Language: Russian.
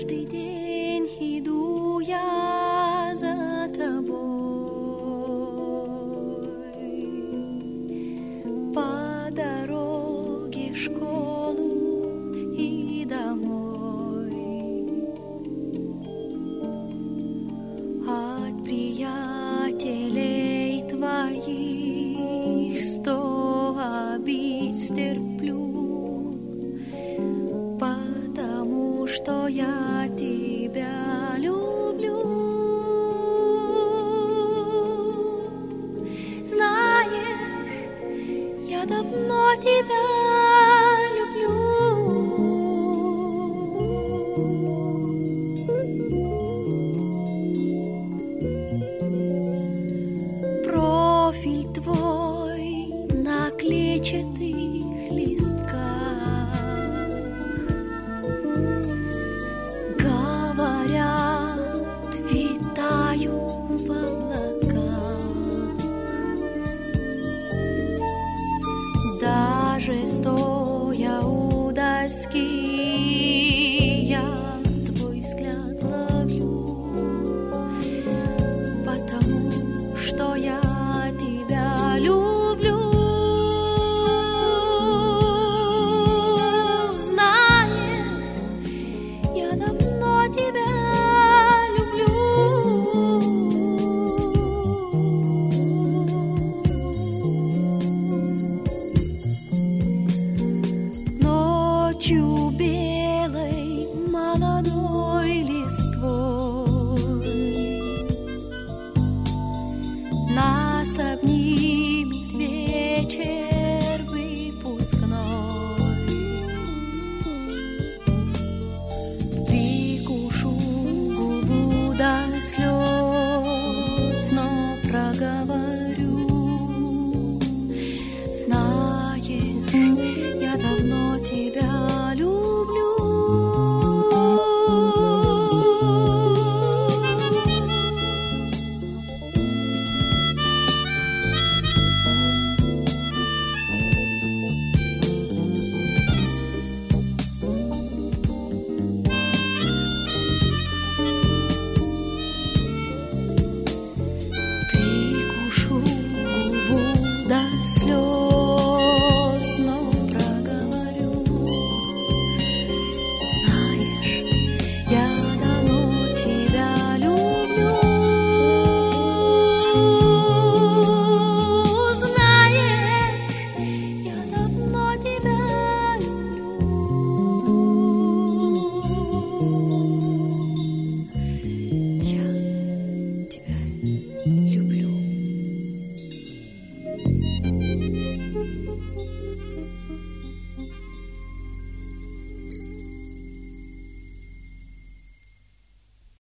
Каждый день иду я за тобой по дороге в школу и домой. От приятелей твоих 100 обид стерплю, потому что я тебя люблю. Знаешь, я давно тебя люблю. Профиль твой на клетчатых листках, говорят, витаю в облаках. Даже стоя у доски, я твой взгляд ловлю, потому что я тебя люблю. Знаешь, я давно тебя люблю. Ночью белой молодой листвой нас обнимет вечер выпускной. Прикушу губу до слез, но